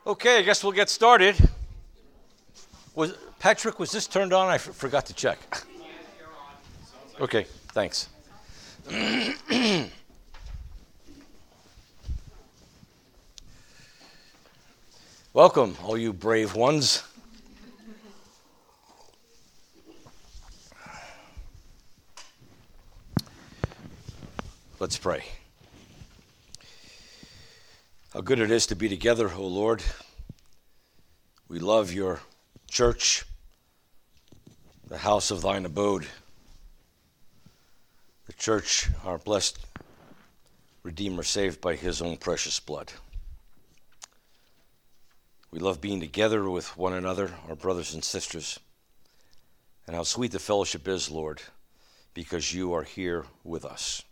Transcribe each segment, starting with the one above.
Okay, I guess we'll get started. Patrick, was this turned on? I forgot to check. Okay, thanks. Welcome, all you brave ones. Let's pray. How good it is to be together, O Lord. We love your church, the house of thine abode. The church, our blessed Redeemer, saved by his own precious blood. We love being together with one another, our brothers and sisters. And how sweet the fellowship is, Lord, because you are here with us.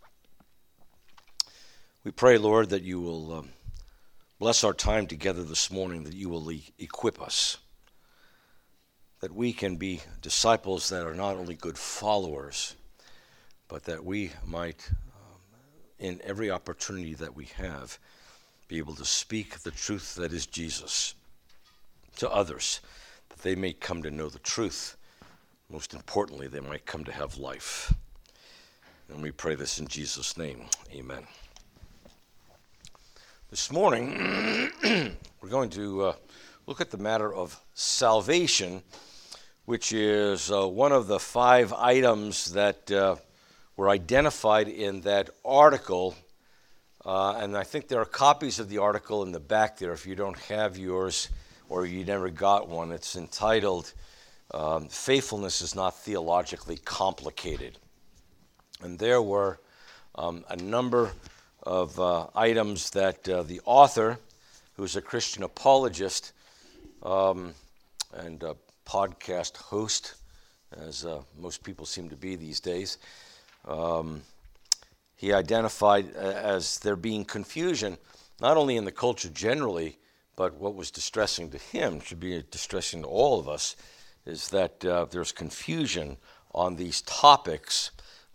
We pray, Lord, that you will bless our time together this morning, that you will equip us, that we can be disciples that are not only good followers, but that we might, in every opportunity that we have, be able to speak the truth that is Jesus to others, that they may come to know the truth. Most importantly, they might come to have life. And we pray this in Jesus' name. Amen. This morning, we're going to look at the matter of salvation, which is one of the 5 items that were identified in that article. And I think there are copies of the article in the back there. If you don't have yours or you never got one, it's entitled, Faithfulness is Not Theologically Complicated. And there were a number of items that the author, who's a Christian apologist and a podcast host, as most people seem to be these days, he identified as there being confusion, not only in the culture generally, but what was distressing to him, should be distressing to all of us, is that there's confusion on these topics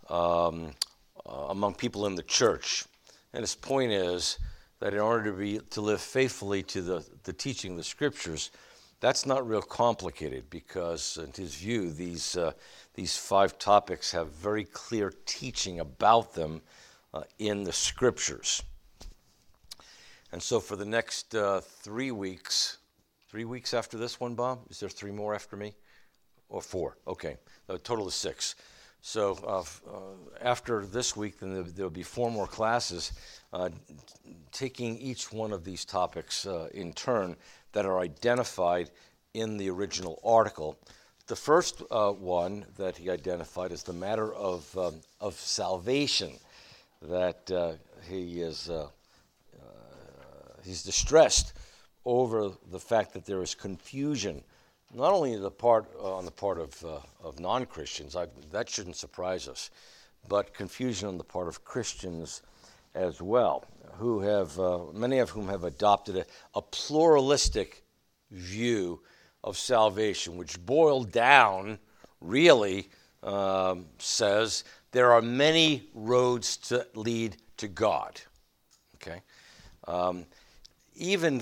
among people in the church. And his point is that in order to live faithfully to the teaching of the Scriptures, that's not real complicated, because in his view, these 5 topics have very clear teaching about them in the Scriptures. And so for the next 3 weeks, 3 weeks after this one, Bob? Is there 3 more after me? Or 4? Okay, a total of 6. So after this week, then there'll be 4 more classes taking each one of these topics in turn that are identified in the original article. The first one that he identified is the matter of salvation, that he's distressed over the fact that there is confusion, not only on the part of non-Christians, that shouldn't surprise us, but confusion on the part of Christians as well, who have many of whom have adopted a pluralistic view of salvation, which boiled down really says there are many roads to lead to God. Okay, even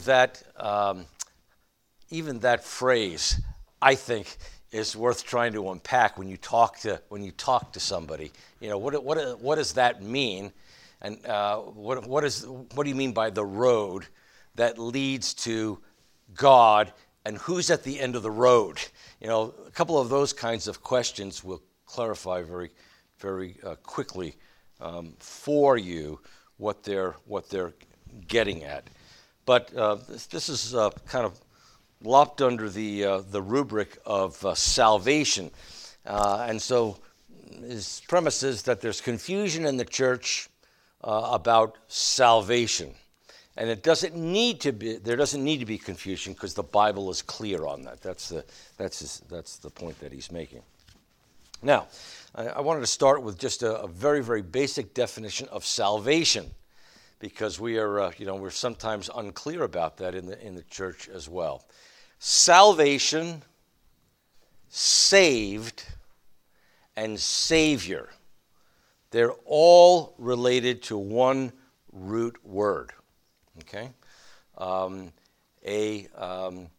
that phrase, I think, is worth trying to unpack when you talk to somebody. You know, what does that mean? And what do you mean by the road that leads to God, and who's at the end of the road? You know, a couple of those kinds of questions will clarify very, very quickly for you what they're getting at. But this is kind of lopped under the rubric of salvation, and so his premise is that there's confusion in the church about salvation, and there doesn't need to be confusion, because the Bible is clear on that. That's the point that he's making. Now, I wanted to start with just a very, very basic definition of salvation, because we're sometimes unclear about that in the church as well. Salvation, saved, and Savior, they're all related to one root word. Okay, an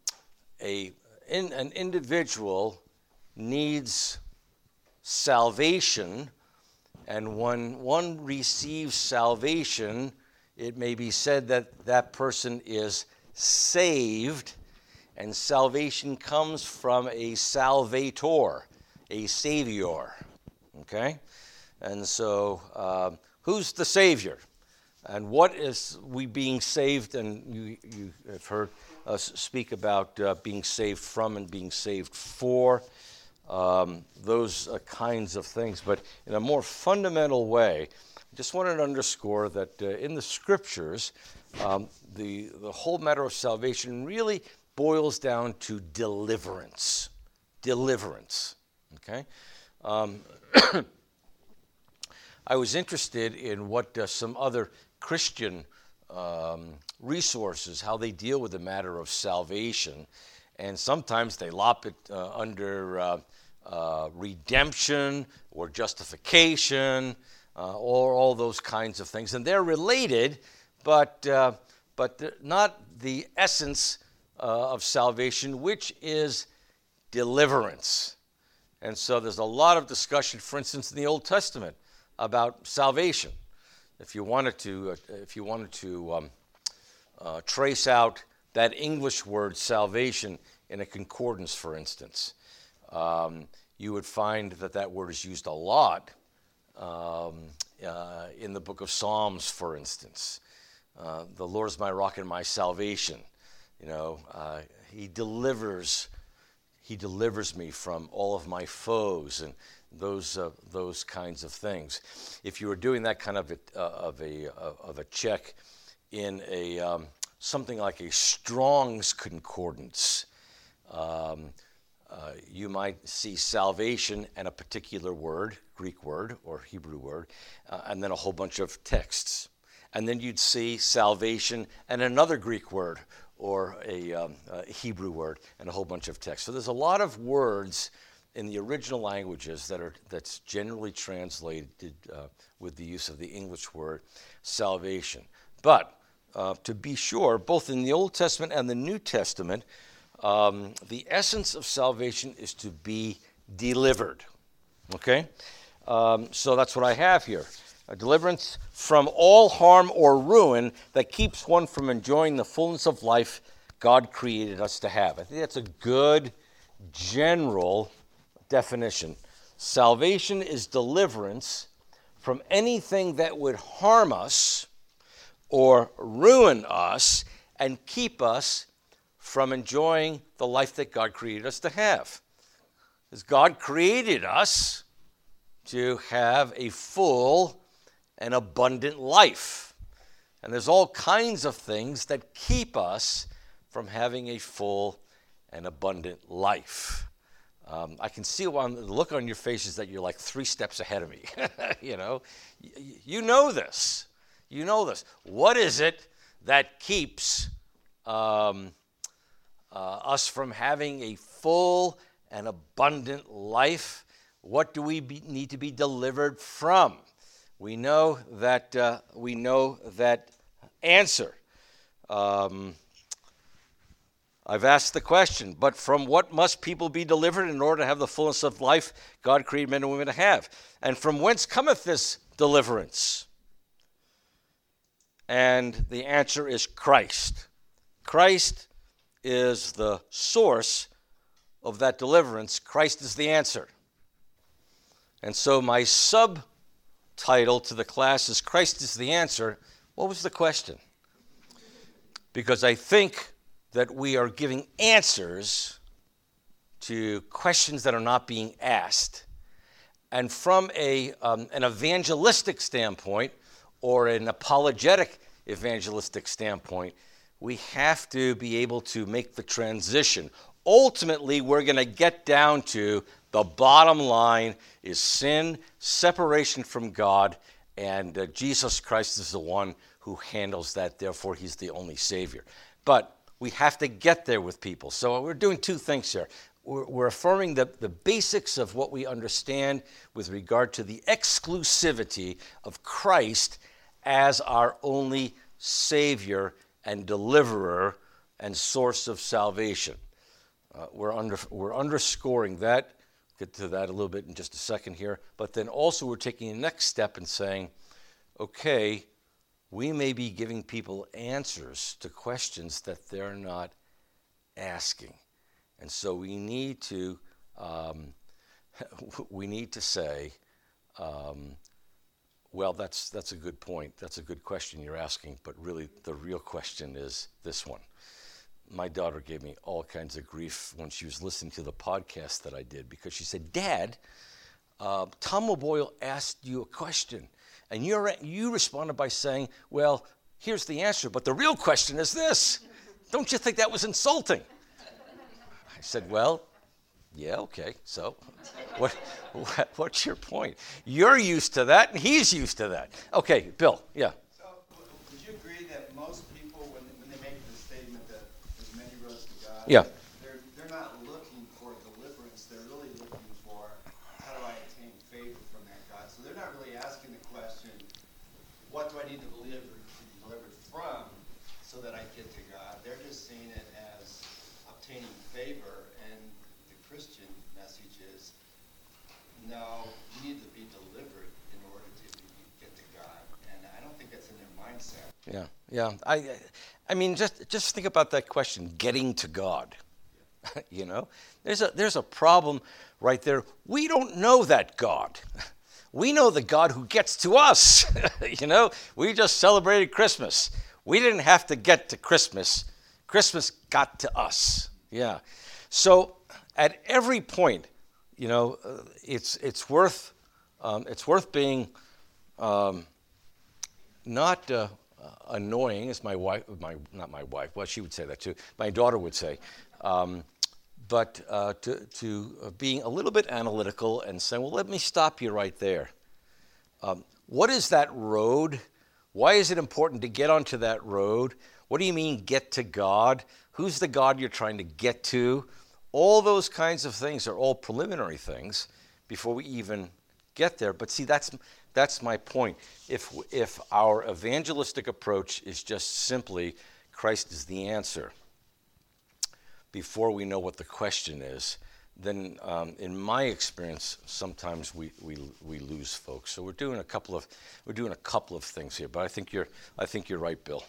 individual needs salvation, and when one receives salvation, it may be said that that person is saved, and salvation comes from a salvator, a savior, okay? And so who's the Savior? And what is we being saved? And you have heard us speak about being saved from and being saved for, those kinds of things. But in a more fundamental way, I just wanted to underscore that in the Scriptures, the whole matter of salvation really boils down to deliverance. Deliverance, okay? I was interested in what some other Christian resources, how they deal with the matter of salvation. And sometimes they lop it under redemption or justification or all those kinds of things. And they're related, but not the essence of salvation, which is deliverance. And so there's a lot of discussion, for instance, in the Old Testament about salvation. If you wanted to trace out that English word salvation in a concordance, for instance, you would find that word is used a lot in the book of Psalms, for instance. The Lord is my rock and my salvation. He delivers me from all of my foes and those kinds of things. If you were doing that kind of a check in a something like a Strong's concordance, you might see salvation and a particular word, Greek word or Hebrew word, and then a whole bunch of texts. And then you'd see salvation and another Greek word or a Hebrew word and a whole bunch of texts. So there's a lot of words in the original languages that's generally translated with the use of the English word salvation. But to be sure, both in the Old Testament and the New Testament, the essence of salvation is to be delivered. Okay? So that's what I have here. A deliverance from all harm or ruin that keeps one from enjoying the fullness of life God created us to have. I think that's a good general definition. Salvation is deliverance from anything that would harm us or ruin us and keep us from enjoying the life that God created us to have. Because God created us to have a full and abundant life. And there's all kinds of things that keep us from having a full and abundant life. I can see the look on your faces that you're like 3 steps ahead of me. You know this. You know this. What is it that keeps us from having a full and abundant life? What do we need to be delivered from? We know that answer. I've asked the question, but from what must people be delivered in order to have the fullness of life God created men and women to have? And from whence cometh this deliverance? And the answer is Christ. Christ is the source of that deliverance. Christ is the answer. And so my subtitle to the class is Christ is the answer. What was the question? Because I think that we are giving answers to questions that are not being asked. And from an evangelistic standpoint or an apologetic evangelistic standpoint, we have to be able to make the transition. Ultimately, we're going to get down to the bottom line is sin, separation from God, and Jesus Christ is the one who handles that. Therefore, he's the only Savior. But we have to get there with people. So we're doing 2 things here. We're affirming the basics of what we understand with regard to the exclusivity of Christ as our only Savior and deliverer and source of salvation. We're underscoring that. Get to that a little bit in just a second here. But then also we're taking the next step and saying, okay, we may be giving people answers to questions that they're not asking. And so we need to say, well, that's a good point. That's a good question you're asking, but really the real question is this one. My daughter gave me all kinds of grief when she was listening to the podcast that I did because she said, Dad, Tom O'Boyle asked you a question, and you responded by saying, well, here's the answer, but the real question is this. Don't you think that was insulting? I said, well, yeah, okay, so what's your point? You're used to that, and he's used to that. Okay, Bill, yeah. So would you agree that most people, when they make the statement that there's many roads to God, Yeah. they're not looking for deliverance, they're really looking for how do I attain favor from that God? So they're not really asking the question, what do I need to be delivered from so that I get to God? They're just seeing it as obtaining favor, and the Christian message is, no, you need to be delivered in order to get to God. And I don't think that's in their mindset. Yeah. I mean, just think about that question, getting to God. You know, there's a problem right there. We don't know that God. We know the God who gets to us. You know, we just celebrated Christmas. We didn't have to get to Christmas. Christmas got to us. Yeah. So at every point, you know, it's worth being not annoying, as my wife, not my wife, well, she would say that too. My daughter would say, but to being a little bit analytical and saying, well, let me stop you right there. What is that road? Why is it important to get onto that road? What do you mean get to God? Who's the God you're trying to get to? All those kinds of things are all preliminary things before we even get there. But see, that's my point. If our evangelistic approach is just simply Christ is the answer before we know what the question is, then in my experience, sometimes we lose folks. So we're doing a couple of things here. But I think you're right, Bill.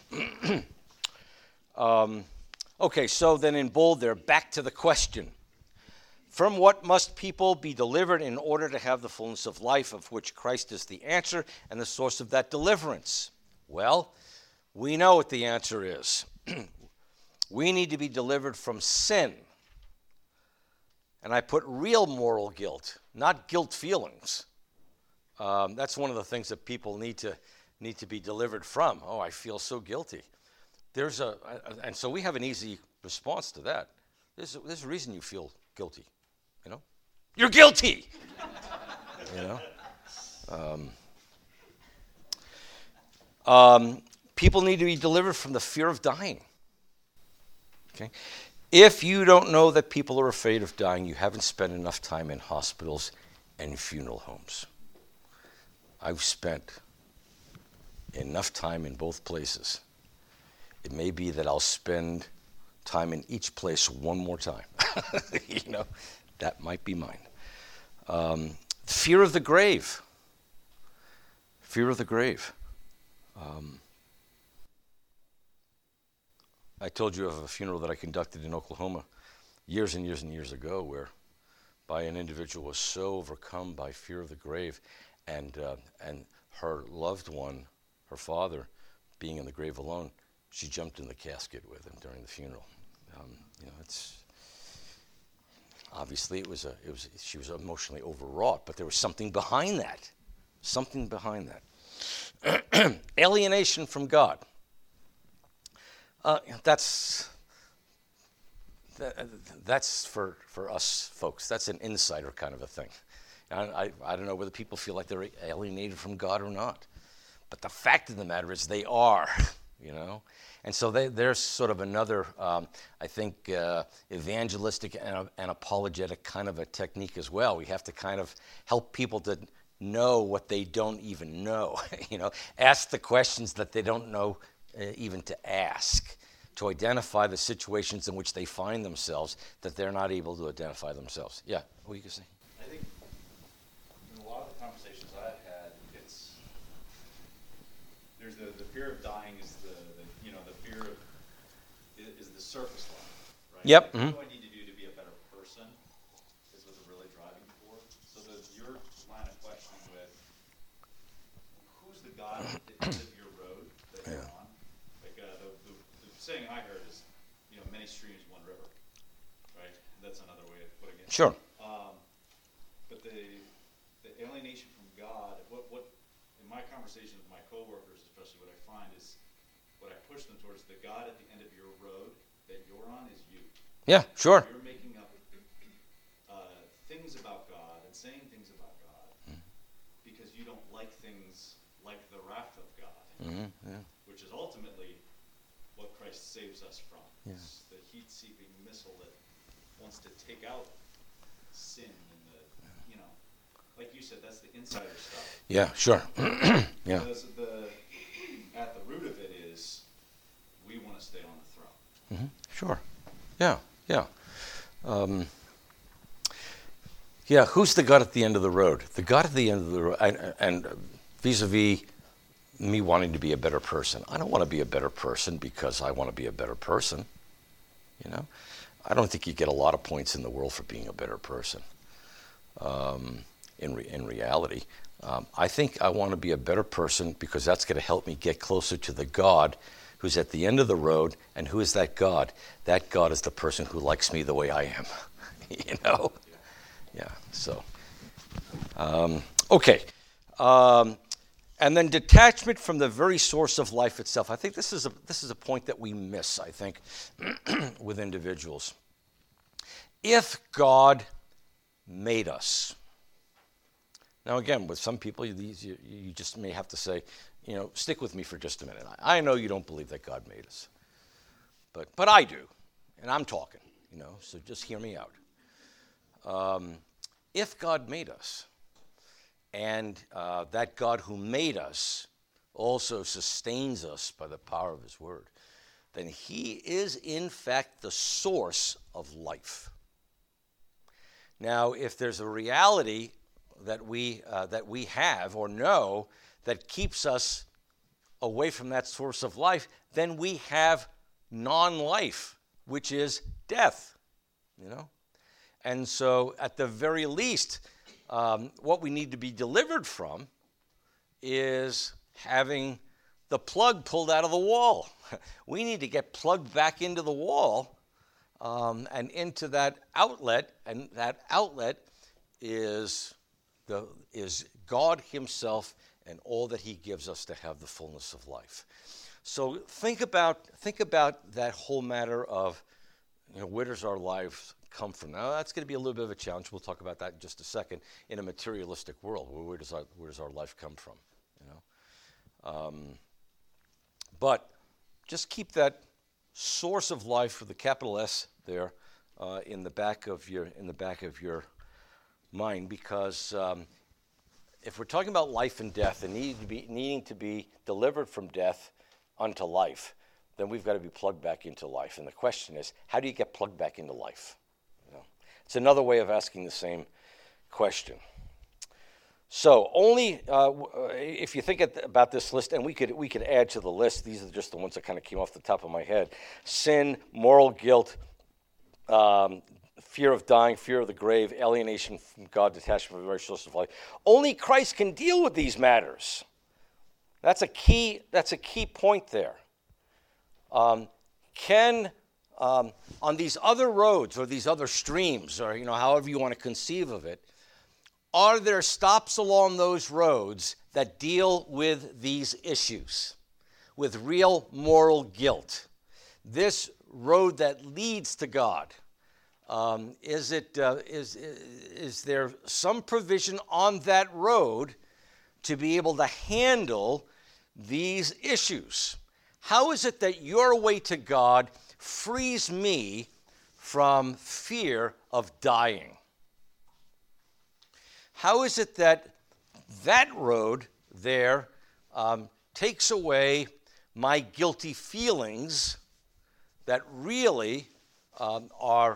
Okay, so then in bold there, back to the question. From what must people be delivered in order to have the fullness of life, of which Christ is the answer and the source of that deliverance? Well, we know what the answer is. We need to be delivered from sin. And I put real moral guilt, not guilt feelings. That's one of the things that people need to be delivered from. Oh, I feel so guilty. And so we have an easy response to that. There's a reason you feel guilty, you know? You're guilty! You know? People need to be delivered from the fear of dying. Okay? If you don't know that people are afraid of dying, you haven't spent enough time in hospitals and funeral homes. I've spent enough time in both places. It may be that I'll spend time in each place one more time. You know, that might be mine. Fear of the grave. Fear of the grave. I told you of a funeral that I conducted in Oklahoma years and years and years ago, where by an individual was so overcome by fear of the grave, and her loved one, her father, being in the grave alone, she jumped in the casket with him during the funeral. You know, it's obviously she was emotionally overwrought, but there was something behind that. Something behind that. Alienation from God. That's for us folks. That's an insider kind of a thing. I don't know whether people feel like they're alienated from God or not, but the fact of the matter is they are. You know, and so there's sort of another, I think, evangelistic and apologetic kind of a technique as well. We have to kind of help people to know what they don't even know. You know, ask the questions that they don't know even to ask, to identify the situations in which they find themselves that they're not able to identify themselves. Yeah, what you can say? I think in a lot of the conversations I've had, there's the fear of dying is the fear of is the surface level, right? Yep. Like, what do I need to do to be a better person is what they're really driving for. So your line of questioning with who's the God at the end of your road that you're on? Like the saying I heard is, many streams, one river, right? That's another way of putting it. Sure. But the alienation from God, what in my conversation with my coworkers, especially what I find is what I push them towards, the God at the end of your road that you're on is you. Yeah, sure. You're making up things about God and saying things about God because you don't like things like the wrath of God, which is ultimately what Christ saves us from. Yeah. It's the heat-seeping missile that wants to take out sin and like you said, that's the insider stuff. Yeah, sure. Yeah. Because at the root of it is we want to stay on the throne. Sure. Yeah, yeah. Yeah, who's the God at the end of the road? The God at the end of the road, and vis-a-vis me wanting to be a better person. I don't want to be a better person because I want to be a better person. I don't think you get a lot of points in the world for being a better person. In reality, I think I want to be a better person because that's going to help me get closer to the God who's at the end of the road. And who is that God? That God is the person who likes me the way I am. Yeah. So, okay. And then detachment from the very source of life itself. I think this is a point that we miss, I think, with individuals. If God made us. Now again, with some people, you just may have to say, stick with me for just a minute. I know you don't believe that God made us, but I do, and I'm talking, so just hear me out. If God made us, and that God who made us also sustains us by the power of his word, then he is in fact the source of life. Now, if there's a reality that we have or know that keeps us away from that source of life, then we have non-life, which is death. And so, at the very least, what we need to be delivered from is having the plug pulled out of the wall. We need to get plugged back into the wall and into that outlet, and that outlet is God himself and all that he gives us to have the fullness of life. So think about that whole matter of, where does our life come from? Now that's going to be a little bit of a challenge. We'll talk about that in just a second. In a materialistic world, where does our life come from? But just keep that source of life with the capital S there in the back of your mind, because if we're talking about life and death and needing to be delivered from death unto life, then we've got to be plugged back into life. And the question is, how do you get plugged back into life? It's another way of asking the same question. So only if you think about this list, and we could add to the list. These are just the ones that kind of came off the top of my head: sin, moral guilt, fear of dying, fear of the grave, alienation from God, detachment from the very source of life. Only Christ can deal with these matters. That's a key point there. On these other roads or these other streams, or however you want to conceive of it, are there stops along those roads that deal with these issues, with real moral guilt? This road that leads to God, is there some provision on that road to be able to handle these issues? How is it that your way to God frees me from fear of dying? How is it that road there takes away my guilty feelings that really I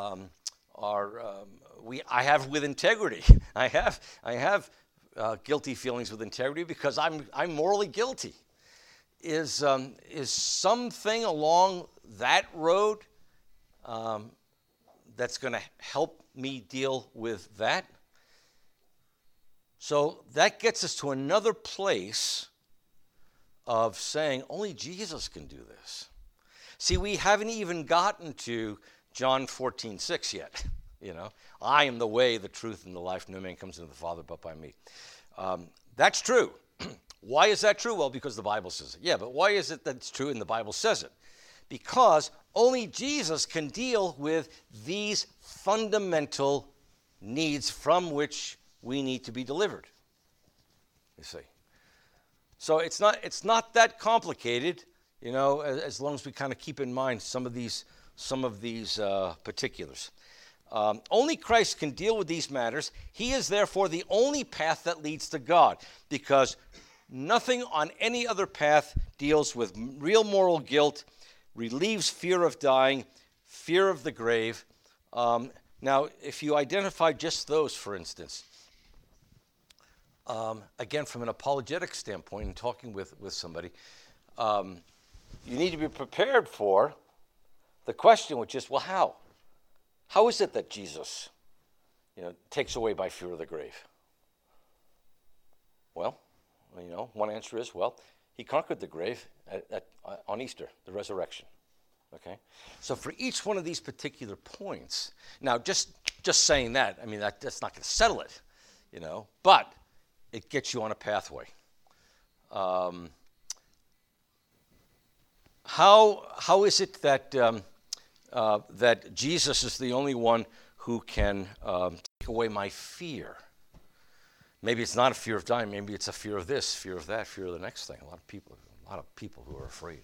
have with integrity. I have guilty feelings with integrity because I'm morally guilty. Is something along that road that's going to help me deal with that? So that gets us to another place of saying only Jesus can do this. See, we haven't even gotten to John 14:6 yet. I am the way, the truth, and the life. No man comes into the Father but by me. That's true. Why is that true? Well, because the Bible says it. Yeah, but why is it that it's true and the Bible says it? Because only Jesus can deal with these fundamental needs from which we need to be delivered. You see. So it's not that complicated, as long as we kind of keep in mind some of these particulars. Only Christ can deal with these matters. He is therefore the only path that leads to God, because nothing on any other path deals with real moral guilt, relieves fear of dying, fear of the grave. Now, if you identify just those, for instance, again, from an apologetic standpoint, and talking with somebody, you need to be prepared for the question, which is, well, how? How is it that Jesus, takes away by fear of the grave? Well, one answer is, he conquered the grave on Easter, the resurrection. Okay, so for each one of these particular points, now just saying that, that's not going to settle it, but it gets you on a pathway. How is it that that Jesus is the only one who can take away my fear? Maybe it's not a fear of dying. Maybe it's a fear of this, fear of that, fear of the next thing. A lot of people who are afraid.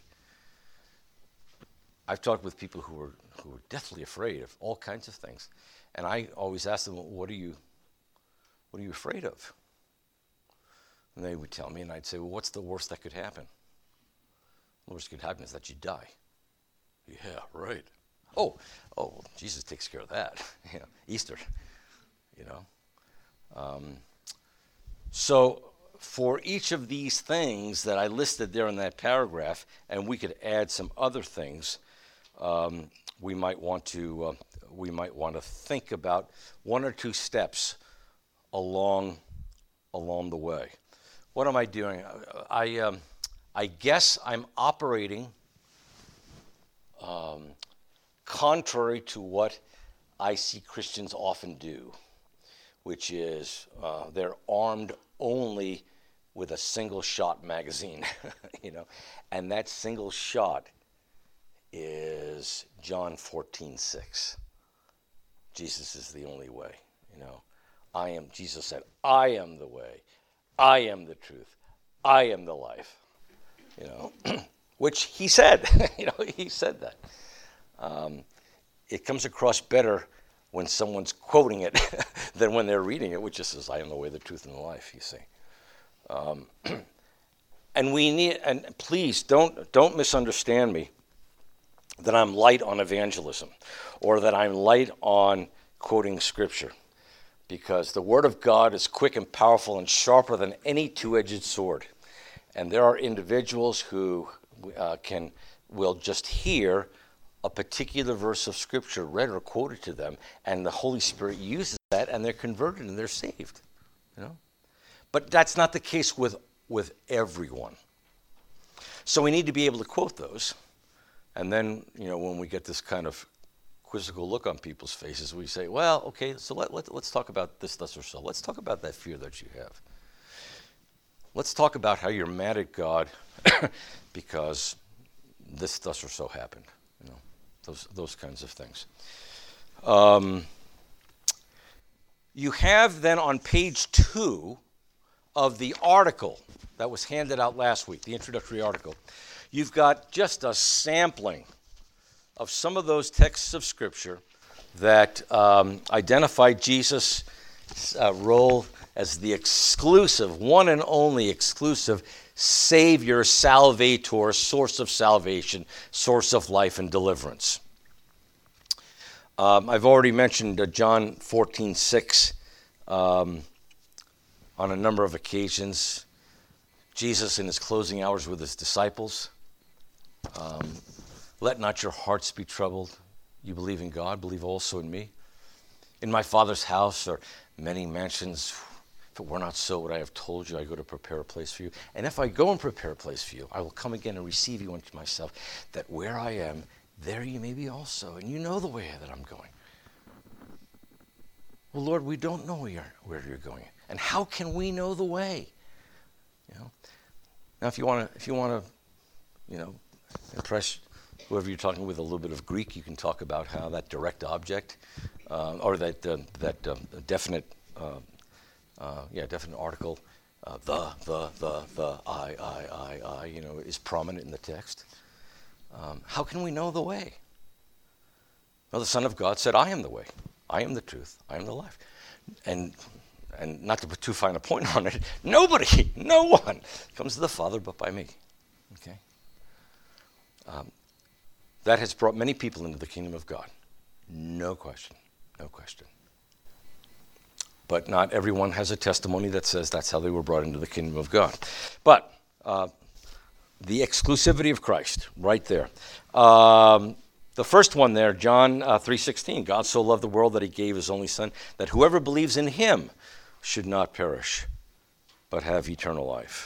I've talked with people who are deathly afraid of all kinds of things, and I always ask them, "What are you afraid of?" And they would tell me, and I'd say, "Well, what's the worst that could happen?" The worst that could happen is that you die. Yeah, right. Oh, well, Jesus takes care of that. Easter, So for each of these things that I listed there in that paragraph, and we could add some other things, we might want to think about one or two steps along the way. What am I doing? I guess I'm operating contrary to what I see Christians often do, which is they're armed only with a single shot magazine, and that single shot is John 14:6. Jesus is the only way, Jesus said, "I am the way, I am the truth, I am the life," which he said, he said that. It comes across better when someone's quoting it than when they're reading it, which just says, "I am the way, the truth, and the life," you see. And please don't misunderstand me that I'm light on evangelism or that I'm light on quoting scripture, because the word of God is quick and powerful and sharper than any two-edged sword. And there are individuals who will just hear a particular verse of scripture read or quoted to them, and the Holy Spirit uses that, and they're converted and they're saved. But that's not the case with everyone. So we need to be able to quote those, and then when we get this kind of quizzical look on people's faces, we say, "Well, okay, so let's talk about this, thus, or so. Let's talk about that fear that you have. Let's talk about how you're mad at God because this, thus, or so happened." Those kinds of things. You have then on page 2 of the article that was handed out last week, the introductory article, you've got just a sampling of some of those texts of Scripture that identify Jesus' role as the exclusive, one and only exclusive Savior, Salvator, source of salvation, source of life and deliverance. I've already mentioned John 14:6 on a number of occasions. Jesus in his closing hours with his disciples. Let not your hearts be troubled. You believe in God, believe also in me. In my Father's house are many mansions. If it were not so, would I have told you I go to prepare a place for you? And if I go and prepare a place for you, I will come again and receive you unto myself, that where I am, there you may be also. And you know the way that I'm going. Well, Lord, we don't know where you're going. And how can we know the way? You know? Now, if you want to, impress whoever you're talking with a little bit of Greek, you can talk about how that direct object, or that definite article, the, I, is prominent in the text. How can we know the way? Well, the Son of God said, I am the way, I am the truth, I am the life. And not to put too fine a point on it, no one comes to the Father but by me. Okay? That has brought many people into the kingdom of God. No question. But not everyone has a testimony that says that's how they were brought into the kingdom of God. But the exclusivity of Christ, right there. The first one there, John 3:16, God so loved the world that he gave his only Son, that whoever believes in him should not perish, but have eternal life.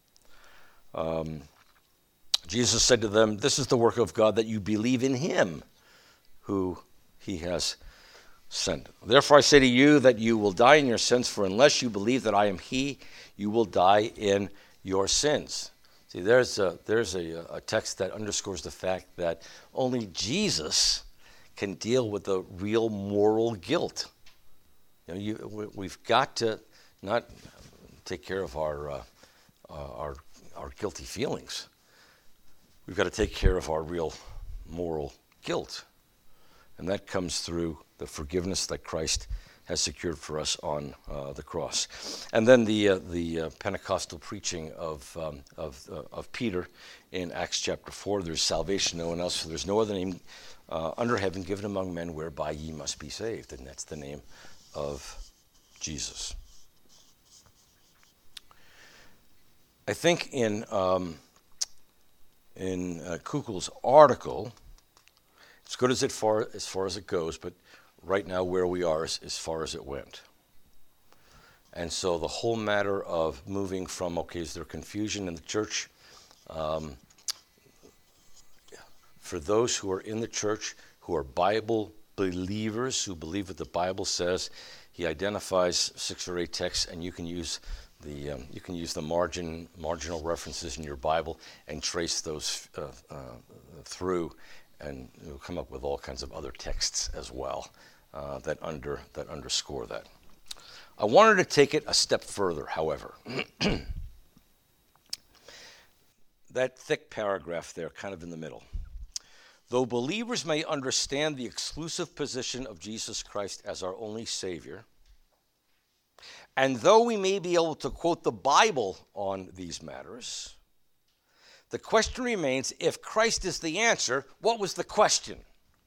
Jesus said to them, this is the work of God, that you believe in him who he has sent. Therefore I say to you that you will die in your sins, for unless you believe that I am he, you will die in your sins. See, there's a text that underscores the fact that only Jesus can deal with the real moral guilt. We've got to not take care of our guilty feelings. We've got to take care of our real moral guilt. And that comes through the forgiveness that Christ has secured for us on the cross. And then the Pentecostal preaching of Peter in Acts chapter 4, there's salvation, no one else, for there's no other name under heaven given among men whereby ye must be saved. And that's the name of Jesus. I think in Kugel's article, it's good as far as it goes, but right now where we are is as far as it went. And so the whole matter of moving from, is there confusion in the church? For those who are in the church, who are Bible believers, who believe what the Bible says, he identifies 6 or 8 texts, and you can use the marginal references in your Bible and trace those through, and you'll come up with all kinds of other texts as well that underscore that. I wanted to take it a step further, however. That thick paragraph there, kind of in the middle. Though believers may understand the exclusive position of Jesus Christ as our only Savior, and though we may be able to quote the Bible on these matters, the question remains, if Christ is the answer, what was the question?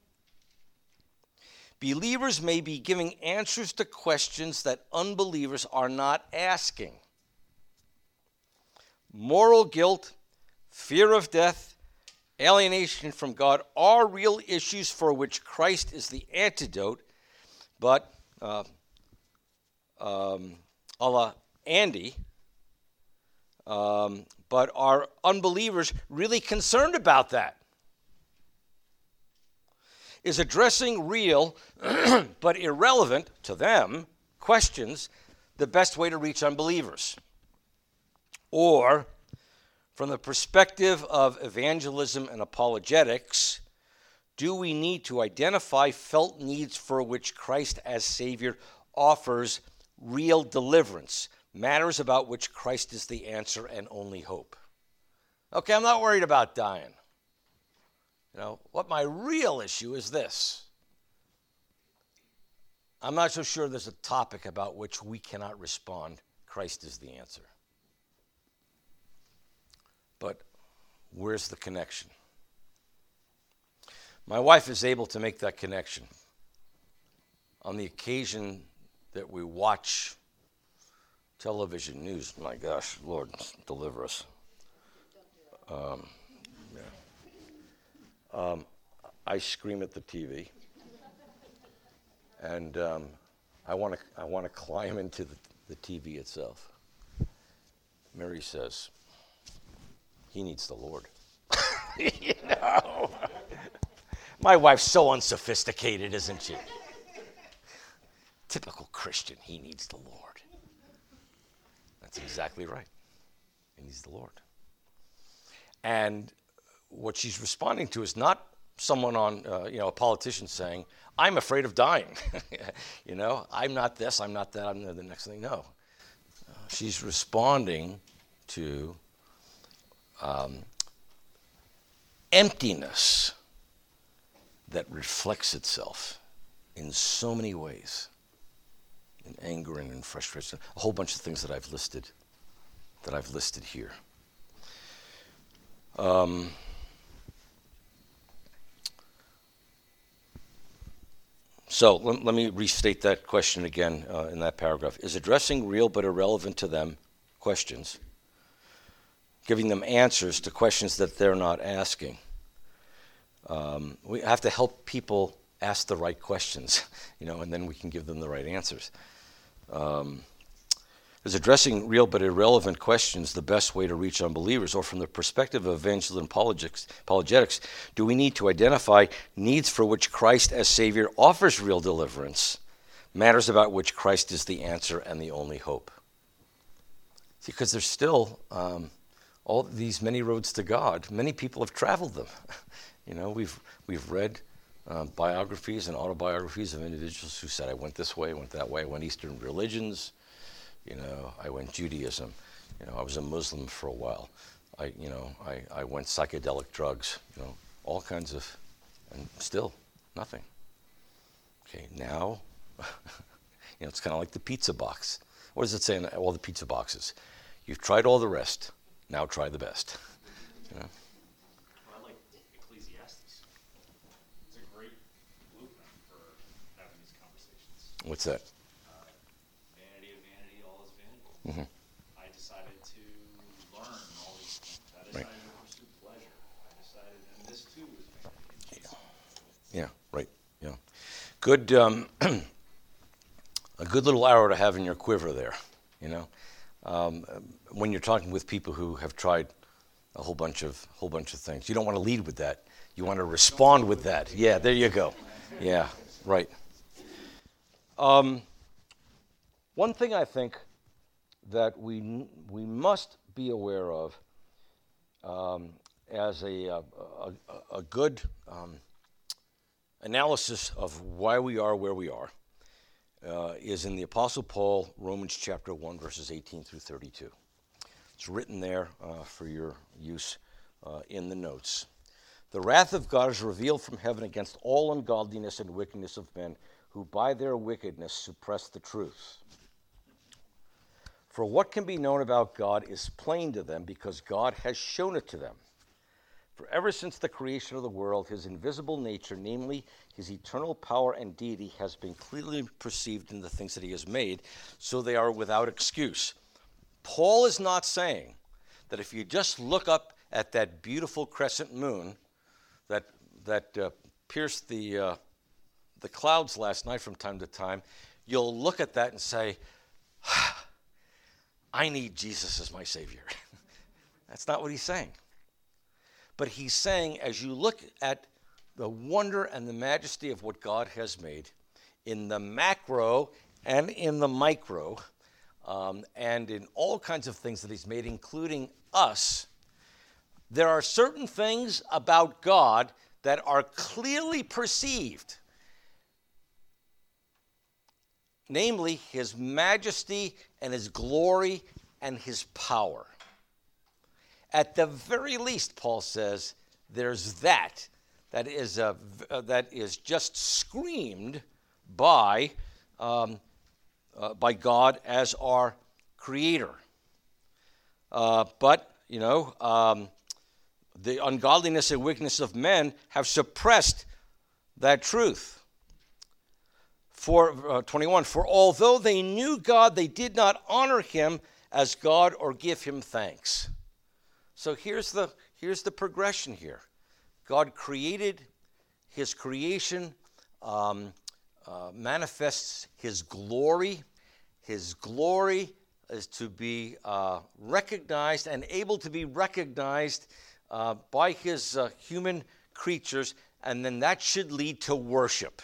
Believers may be giving answers to questions that unbelievers are not asking. Moral guilt, fear of death, alienation from God are real issues for which Christ is the antidote, but a la Andy, but are unbelievers really concerned about that? Is addressing real but irrelevant to them questions the best way to reach unbelievers? Or, from the perspective of evangelism and apologetics, do we need to identify felt needs for which Christ as Savior offers real deliverance, matters about which Christ is the answer and only hope? Okay, I'm not worried about dying. What my real issue is this. I'm not so sure there's a topic about which we cannot respond, Christ is the answer. But where's the connection? My wife is able to make that connection on the occasion that we watch television news. My gosh, Lord, deliver us. I scream at the TV, and I want to climb into the TV itself. Mary says, "He needs the Lord." You know, my wife's so unsophisticated, isn't she? Typical Christian. He needs the Lord. That's exactly right. He needs the Lord. And what she's responding to is not someone on, a politician saying, "I'm afraid of dying." I'm not this, I'm not that, I'm the next thing. No. She's responding to emptiness that reflects itself in so many ways, in anger and in frustration, a whole bunch of things that I've listed here. So let me restate that question again in that paragraph. Is addressing real but irrelevant to them questions, giving them answers to questions that they're not asking? We have to help people ask the right questions, and then we can give them the right answers. Is addressing real but irrelevant questions the best way to reach unbelievers? Or from the perspective of evangelism apologetics, do we need to identify needs for which Christ as Savior offers real deliverance, matters about which Christ is the answer and the only hope? See, because there's still all these many roads to God. Many people have traveled them. We've read biographies and autobiographies of individuals who said, "I went this way, I went that way, I went Eastern religions. I went Judaism. I was a Muslim for a while. I went psychedelic drugs. All kinds of, and still nothing. Okay, now, it's kind of like the pizza box. What does it say in all the pizza boxes? You've tried all the rest. Now try the best. Well, I like Ecclesiastes. It's a great blueprint for having these conversations. What's that? Vanity of vanity, all is vanity. Mm-hmm. I decided to learn all these things. I decided to pursue pleasure. I decided, and this too was vanity. Yeah, right. Yeah, good. A good little arrow to have in your quiver there. When you're talking with people who have tried a whole bunch of things, you don't want to lead with that. You want to respond with that. Yeah, there you go. Yeah, right. One thing I think that we must be aware of as a good analysis of why we are where we are is in the Apostle Paul, Romans chapter 1, verses 18 through 32. It's written there for your use in the notes. The wrath of God is revealed from heaven against all ungodliness and wickedness of men who by their wickedness suppress the truth. For what can be known about God is plain to them because God has shown it to them. For ever since the creation of the world, his invisible nature, namely his eternal power and deity, has been clearly perceived in the things that he has made, so they are without excuse. Paul is not saying that if you just look up at that beautiful crescent moon that pierced the clouds last night from time to time, you'll look at that and say, I need Jesus as my Savior. That's not what he's saying. But he's saying, as you look at the wonder and the majesty of what God has made in the macro and in the micro, and in all kinds of things that he's made, including us, there are certain things about God that are clearly perceived. Namely, his majesty and his glory and his power. At the very least, Paul says, there's that is just screamed by by God as our creator. But the ungodliness and wickedness of men have suppressed that truth. 21, for although they knew God, they did not honor him as God or give him thanks. So here's the progression here. God created, his creation manifests his glory. His glory is to be recognized and able to be recognized by his human creatures, and then that should lead to worship.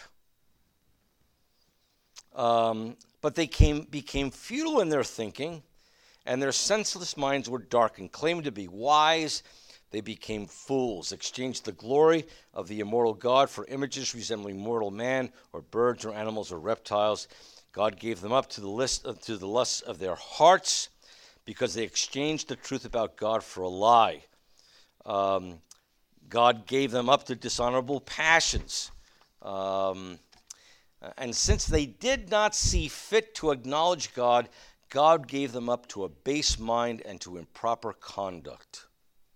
But they became futile in their thinking, and their senseless minds were darkened. Claiming to be wise, they became fools, exchanged the glory of the immortal God for images resembling mortal man, or birds, or animals, or reptiles. God gave them up to the lusts of their hearts, because they exchanged the truth about God for a lie. God gave them up to dishonorable passions. And since they did not see fit to acknowledge God, God gave them up to a base mind and to improper conduct.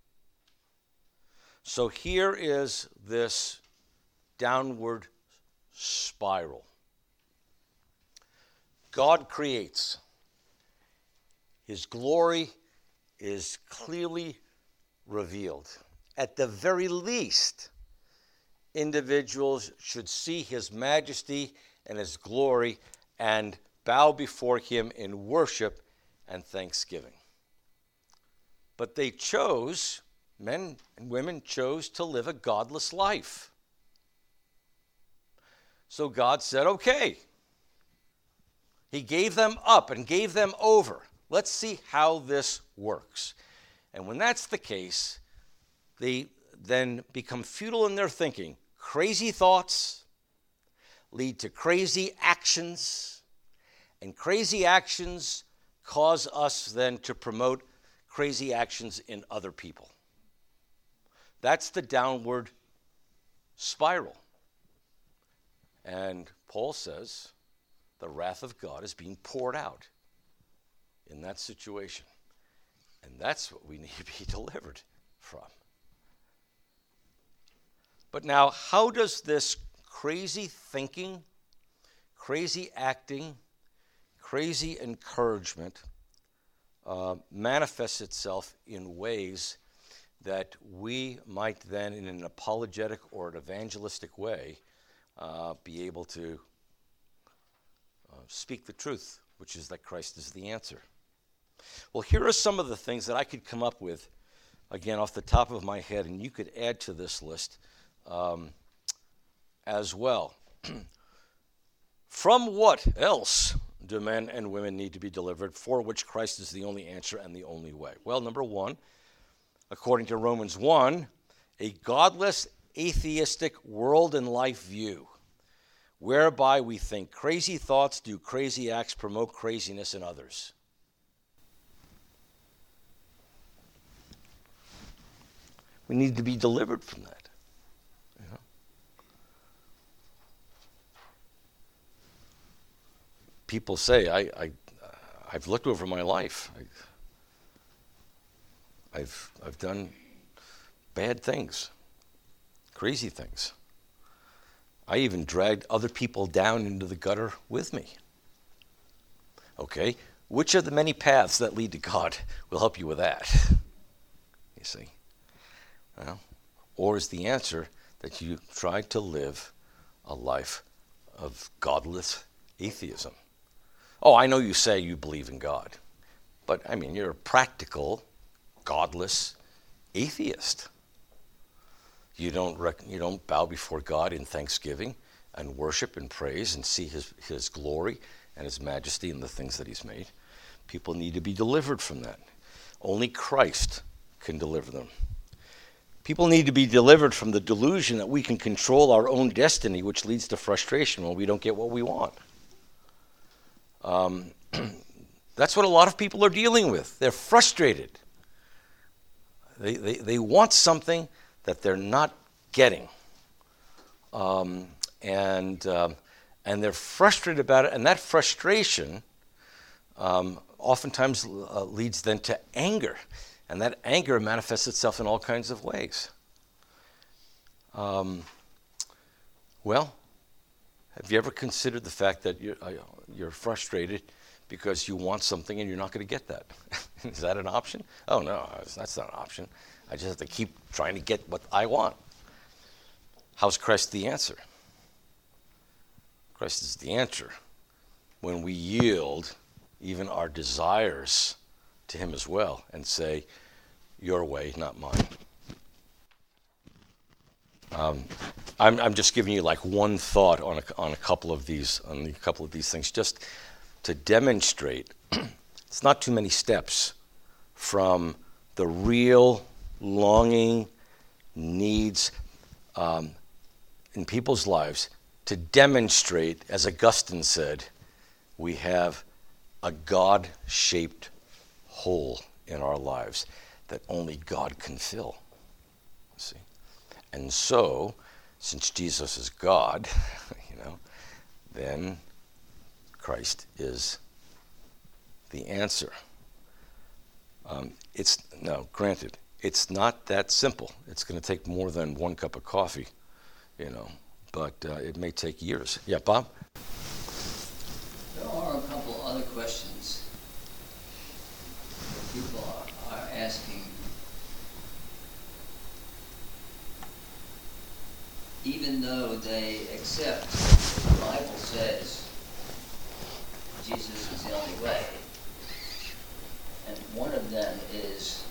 So here is this downward spiral. God creates. His glory is clearly revealed. At the very least, individuals should see his majesty and his glory and bow before him in worship and thanksgiving. But they chose, men and women chose to live a godless life. So God said, okay. He gave them up and gave them over. Let's see how this works. And when that's the case, they then become futile in their thinking. Crazy thoughts lead to crazy actions, and crazy actions cause us then to promote crazy actions in other people. That's the downward spiral. And Paul says the wrath of God is being poured out in that situation. And that's what we need to be delivered from. But now, how does this crazy thinking, crazy acting, crazy encouragement manifest itself in ways that we might then, in an apologetic or an evangelistic way, be able to speak the truth, which is that Christ is the answer? Well, here are some of the things that I could come up with, again, off the top of my head, and you could add to this list as well. From what else do men and women need to be delivered, for which Christ is the only answer and the only way? Well, number one, according to Romans 1, a godless, atheistic world and life view, whereby we think crazy thoughts, do crazy acts, promote craziness in others. We need to be delivered from that. People say, I've looked over my life. I've done bad things, crazy things. I even dragged other people down into the gutter with me. Okay, which of the many paths that lead to God will help you with that? You see? Well, or is the answer that you tried to live a life of godless atheism? Oh, I know you say you believe in God, but I mean, you're a practical, godless atheist. You don't bow before God in thanksgiving and worship and praise and see his glory and his majesty and the things that he's made. People need to be delivered from that. Only Christ can deliver them. People need to be delivered from the delusion that we can control our own destiny, which leads to frustration when we don't get what we want. That's what a lot of people are dealing with. They're frustrated. They want something that they're not getting. And And they're frustrated about it, and that frustration oftentimes leads then to anger. And that anger manifests itself in all kinds of ways. Well, have you ever considered the fact that you're frustrated because you want something and you're not going to get that? Is that an option? Oh, no, that's not an option. I just have to keep trying to get what I want. How's Christ the answer? Christ is the answer when we yield even our desires to him as well and say, your way, not mine. I'm just giving you like one thought on a couple of these things, just to demonstrate it's not too many steps from the real longing, needs in people's lives to demonstrate, as Augustine said, we have a God-shaped hole in our lives that only God can fill. See? And so, since Jesus is God, then Christ is the answer. Granted, it's not that simple. It's going to take more than one cup of coffee, but it may take years. Yeah, Bob? There are a couple other questions that people are asking. Even though they accept what the Bible says Jesus is the only way. And one of them is,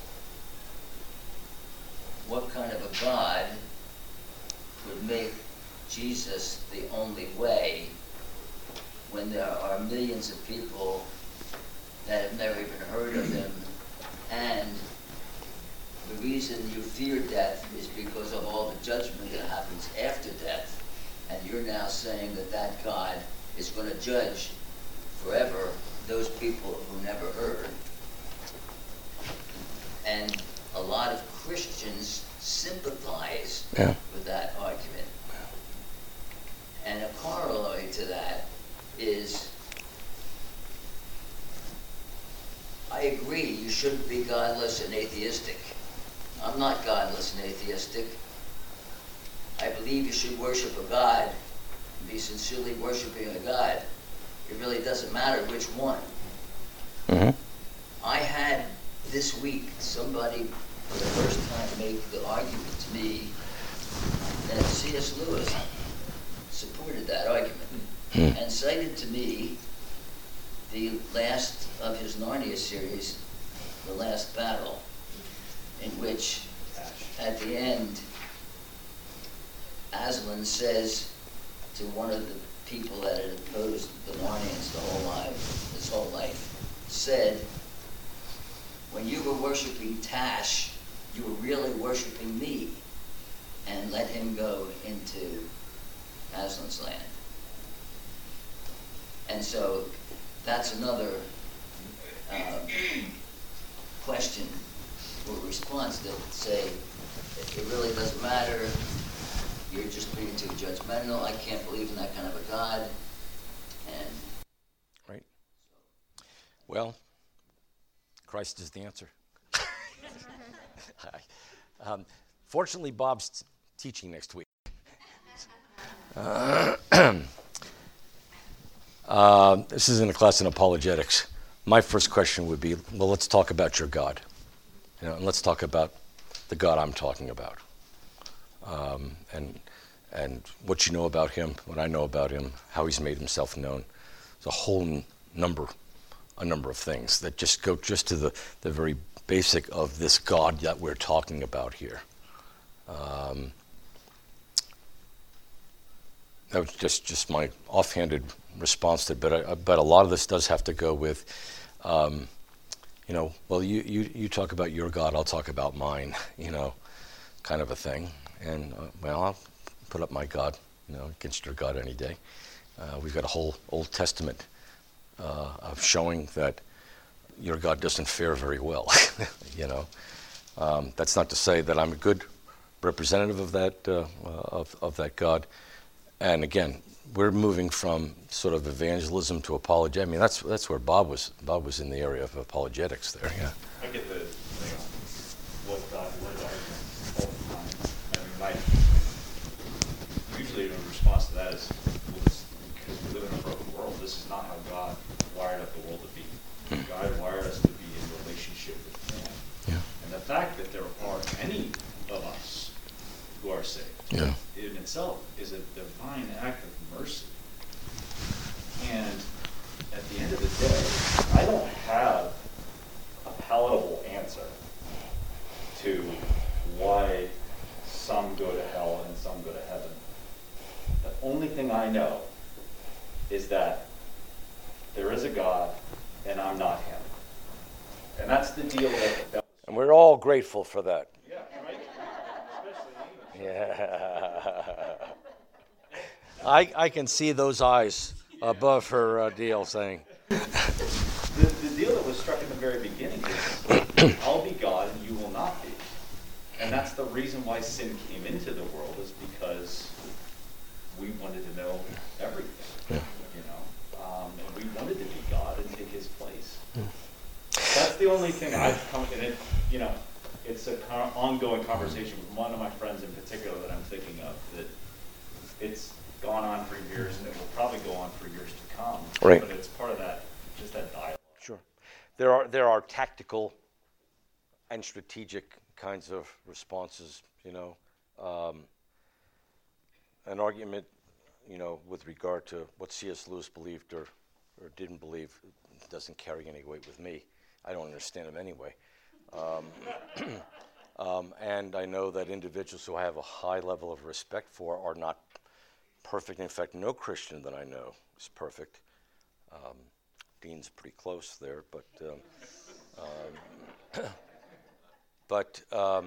what kind of a God would make Jesus the only way when there are millions of people that have never even heard of him, and the reason you fear death is because of all the judgment that happens after death, and you're now saying that God is going to judge forever those people who never heard. And a lot of Christians sympathize with that argument. And a corollary to that is, I agree, you shouldn't be godless and atheistic. I'm not godless and atheistic. I believe you should worship a God and be sincerely worshiping a God. It really doesn't matter which one. Mm-hmm. I had this week somebody for the first time make the argument to me that C.S. Lewis supported that argument and cited to me the last of his Narnia series, The Last Battle, in which at the end Aslan says to one of the people that had opposed the Narnians his whole life, said, when you were worshiping Tash, you were really worshiping me, and let him go into Aslan's land. And so that's another question or response that would say, it really doesn't matter, you're just being too judgmental, I can't believe in that kind of a God. And right. Well, Christ is the answer. Fortunately, Bob's teaching next week. This is in a class in apologetics. My first question would be, well, let's talk about your God. And let's talk about the God I'm talking about. And what you know about him, what I know about him, how he's made himself known. There's a whole number of things that just go to the very basic of this God that we're talking about here. That was just my offhanded response to it, but a lot of this does have to go with, well, you talk about your God, I'll talk about mine, kind of a thing. And, I'll put up my God, against your God any day. We've got a whole Old Testament of showing that your God doesn't fare very well, That's not to say that I'm a good representative of that God. And again, we're moving from sort of evangelism to apology. I mean, that's where Bob was. Bob was in the area of apologetics there. Yeah. I get the thing on what God's word argument all the time. I mean, usually in response to that is, well, because we live in a broken world, this is not how God wired up the world to be. God wired us to be in relationship with man. Yeah. And the fact that there are any of us who are saved, Yeah. in itself is a divine act of mercy. And at the end of the day, I don't have a palatable answer to why some go to hell and some go to heaven. The only thing I know is that there is a God and I'm not him. And that's the deal that And we're all grateful for that. yeah, right? Especially in English. Yeah. I can see those eyes above her deal saying, The deal that was struck in the very beginning is, I'll be God and you will not be. And that's the reason why sin came into the world, is because we wanted to know everything, you know, and we wanted to be God and take his place. That's the only thing I've come, and it, you know, it's an ongoing conversation with one of my friends in particular that I'm thinking of, that it's gone on for years and it will probably go on for years to come. Right. But it's part of that, just that dialogue. sure. There are tactical and strategic kinds of responses, you know. An argument, you know, with regard to what C.S. Lewis believed or didn't believe doesn't carry any weight with me. I don't understand him anyway. And I know that individuals who I have a high level of respect for are not perfect. In fact, no Christian that I know is perfect. Dean's pretty close there, but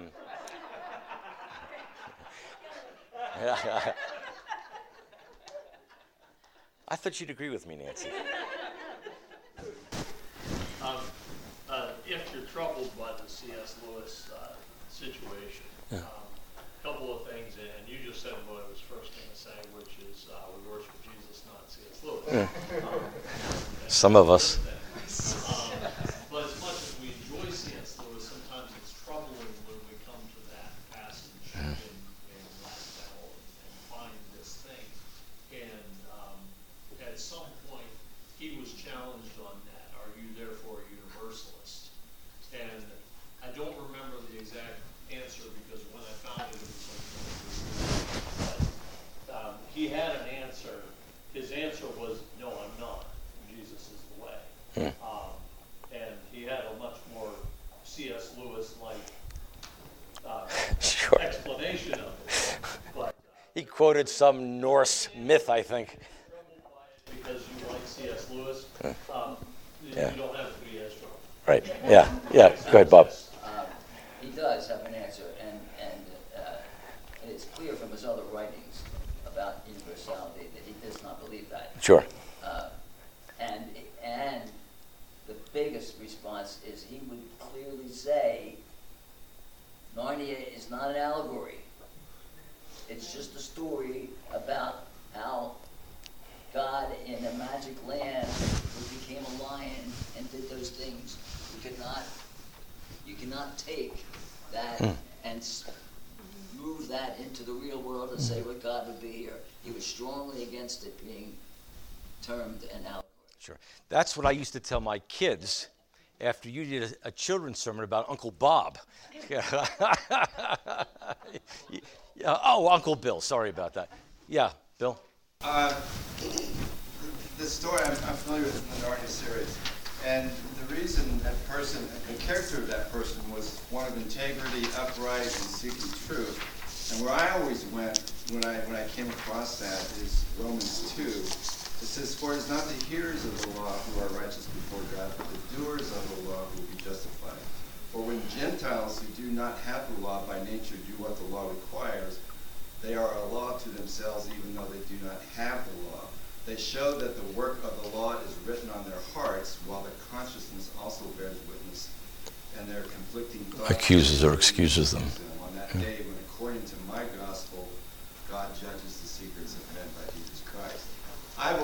I thought you'd agree with me, Nancy. If you're troubled by the C.S. Lewis situation, a couple of things, and you just said what I was first going to say, which is we worship Jesus, not C.S. Lewis. Some of us. But as much as we enjoy C.S. Lewis, sometimes it's troubling when we come to that passage in Last Battle and find this thing. And at some point, he was challenged on that. Are you therefore a universalist? And I don't remember the exact answer because when I found it, it was like, but he had an answer. His answer was, no, I'm not. Jesus is the way. And he had a much more C.S. Lewis-like Sure. explanation of it. But He quoted some Norse myth, I think. because you like C.S. Lewis, Yeah. you don't have to be as strong. Right. Yeah. Yeah. Go ahead, Bob. He does have an answer, and it's clear from his other writings about universality that he does not believe that. Sure. And the biggest response is he would clearly say Narnia is not an allegory. It's just a story about how God in a magic land who became a lion and did those things. You cannot take that and move that into the real world and say what God would be here. He was strongly against it being termed an allegory. Sure. That's what I used to tell my kids after you did a children's sermon about Uncle Bob. Yeah, oh, Uncle Bill. Sorry about that. Yeah, Bill. The story, I'm familiar with the Narnia series, and the reason that person, the character of that person was one of integrity, upright, and seeking truth. And where I always went when I came across that is Romans 2. It says, "For it is not the hearers of the law who are righteous before God, but the doers of the law who will be justified. For when Gentiles who do not have the law by nature do what the law requires, they are a law to themselves even though they do not have the law. They show that the work of the law is written on their hearts, while the consciousness also bears witness, and their conflicting thoughts Accuses or excuses them. on that day when, according to my gospel, God judges the secrets of men by Jesus Christ."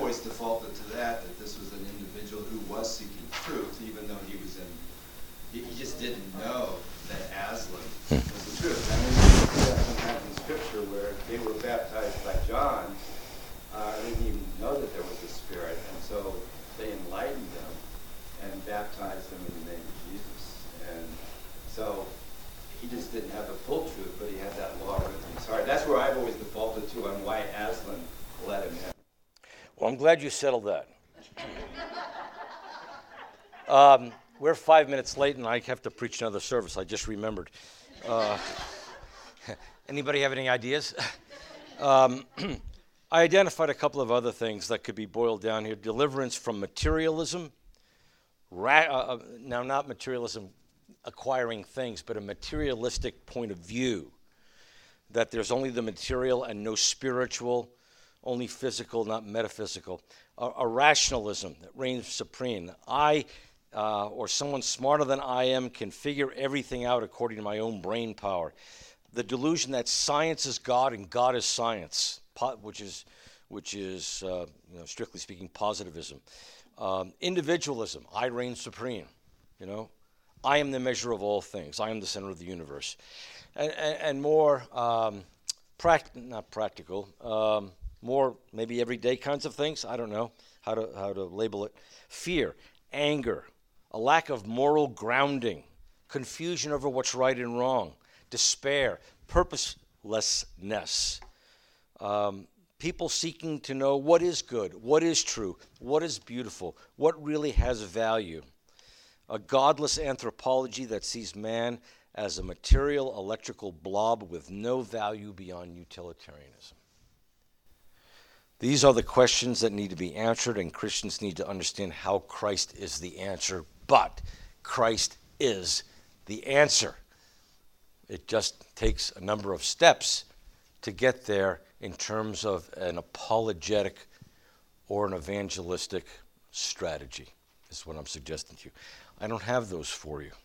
always defaulted to that this was an individual who was seeking truth, even though he was he just didn't know that Aslan was the truth. I mean, you see that sometimes in Scripture where they were baptized by John, they didn't even know that there was a Spirit, and so they enlightened them and baptized them in the name of Jesus. And so he just didn't have the full truth, but he had that law written in his heart. That's where I've always defaulted to on why Aslan let him in. Well, I'm glad you settled that. We're 5 minutes late, and I have to preach another service. I just remembered. Anybody have any ideas? I identified a couple of other things that could be boiled down here. Deliverance from materialism. Now, not materialism acquiring things, but a materialistic point of view. That there's only the material and no spiritual, only physical, not metaphysical. A rationalism that reigns supreme. Or someone smarter than I am can figure everything out according to my own brain power. The delusion that science is God and God is science, which is strictly speaking, positivism. Individualism, I reign supreme. I am the measure of all things. I am the center of the universe. And more not practical, more maybe everyday kinds of things. I don't know how to label it. Fear, anger, a lack of moral grounding, confusion over what's right and wrong, despair, purposelessness, people seeking to know what is good, what is true, what is beautiful, what really has value, a godless anthropology that sees man as a material electrical blob with no value beyond utilitarianism. These are the questions that need to be answered, and Christians need to understand how Christ is the answer. But Christ is the answer. It just takes a number of steps to get there in terms of an apologetic or an evangelistic strategy, is what I'm suggesting to you. I don't have those for you.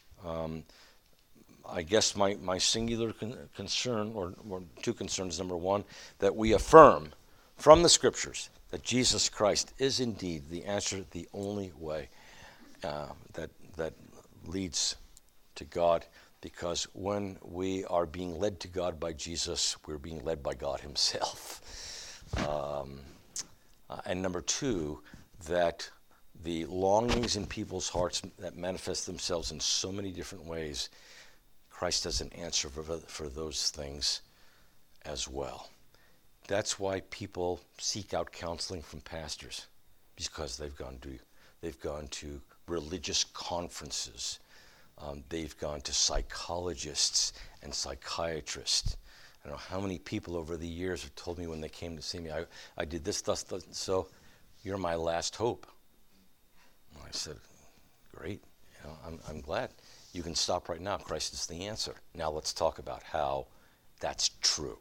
I guess my singular concern, or two concerns, number one, that we affirm from the Scriptures that Jesus Christ is indeed the answer, the only way that leads to God, because when we are being led to God by Jesus, we're being led by God himself. And number two, that the longings in people's hearts that manifest themselves in so many different ways, Christ has an answer for those things as well. That's why people seek out counseling from pastors, because they've gone to religious conferences. They've gone to psychologists and psychiatrists. I don't know how many people over the years have told me when they came to see me, I did this, so you're my last hope. And I said, great, I'm glad. You can stop right now. Christ is the answer. Now let's talk about how that's true.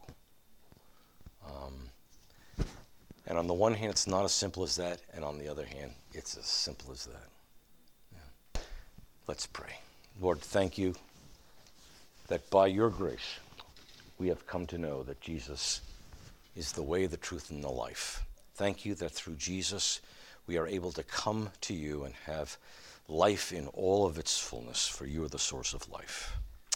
And on the one hand, it's not as simple as that, and on the other hand, it's as simple as that. Yeah. Let's pray. Lord, thank you that by your grace, we have come to know that Jesus is the way, the truth, and the life. Thank you that through Jesus, we are able to come to you and have life in all of its fullness, for you are the source of life.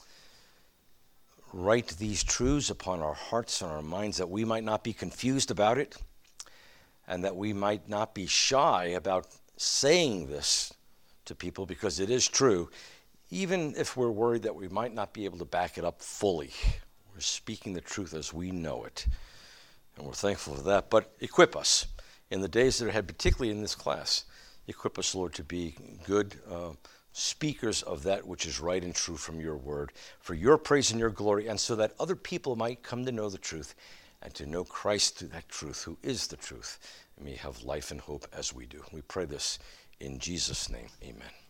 Write these truths upon our hearts and our minds that we might not be confused about it, and that we might not be shy about saying this to people, because it is true, even if we're worried that we might not be able to back it up fully. We're speaking the truth as we know it, and we're thankful for that. But equip us in the days that are ahead, particularly in this class. Equip us, Lord, to be good speakers of that which is right and true from your word, for your praise and your glory, and so that other people might come to know the truth and to know Christ through that truth, who is the truth, and may have life and hope as we do. We pray this in Jesus' name. Amen.